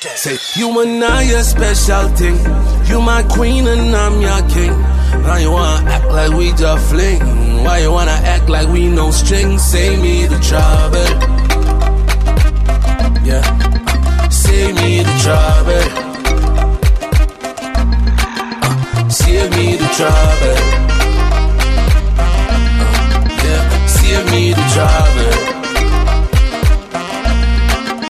Say, you and I a special thing. You my queen and I'm your king. Now you wanna act like we just fling. Why you wanna act like we no strings? Say me the trouble.